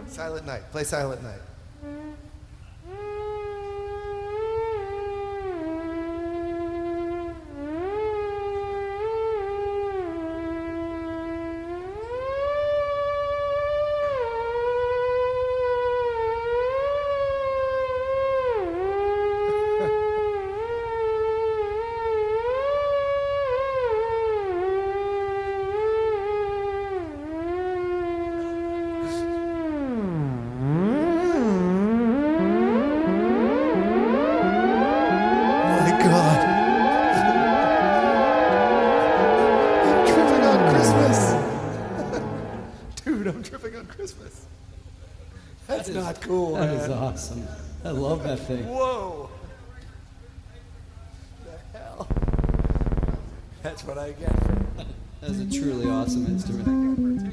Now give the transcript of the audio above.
Silent Night. Play Silent Night. That's not cool, That man. is awesome. I love that thing. Whoa. The hell? That's what I get. That's a truly awesome instrument.